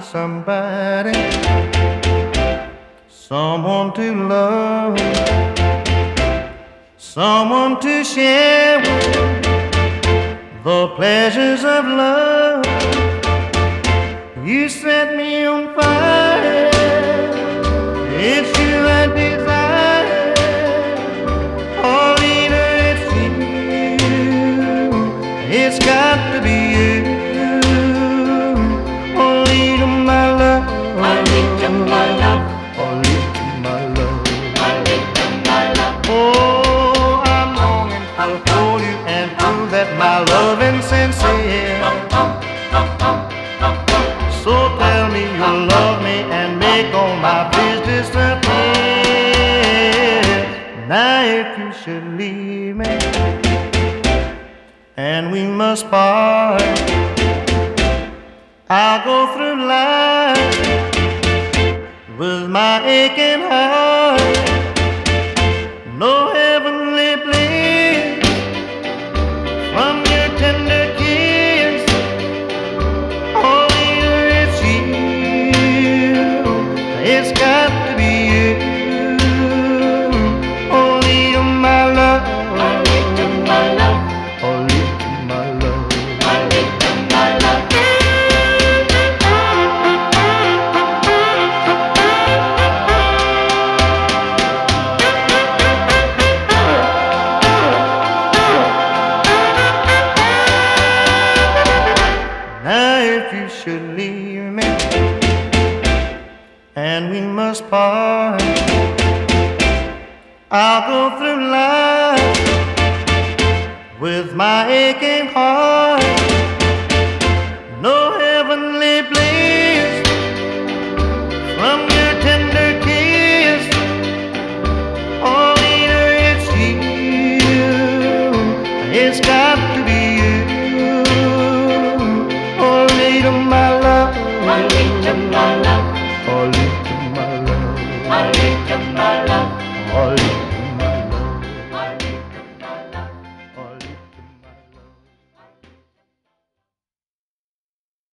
somebody, someone to love, someone to share with the pleasures of love. You set me on fire, it's you I desire. Oh, Lena, it's you, it's got to be you. Oh, Lena, my love, I need you, my love. oh, Lena, my love, I need you, my love. oh, I'm longing to hold you and prove that my love is sincere. So tell me you love me and make all my fears disappear. Now if you should leave me and we must part, I'll go through life with my aching heart. No heavenly bliss from your tender kiss. Oh, it's you, it's got to be you. Oh, Lena, my love, I need you, my love. oh, Lena, my love. I need you, my love. Now if you should leave me and we must part, I'll go through life with my aching heart. No heavenly bliss from your tender kiss. Oh, Lena, it's you, it's got to be you. Oh, Lena, my love, I need you, my love. oh, Lena, my love, I need you, my love. oh,